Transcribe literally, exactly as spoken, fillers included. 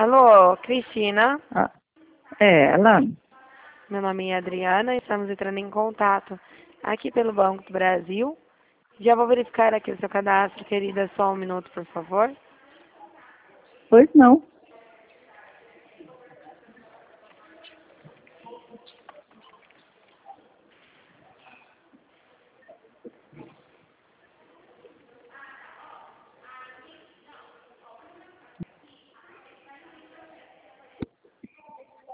Alô, Cristina? Ah, é, ela. Meu nome é Adriana e estamos entrando em contato aqui pelo Banco do Brasil. Já vou verificar aqui o seu cadastro, querida, só um minuto, por favor. Pois não.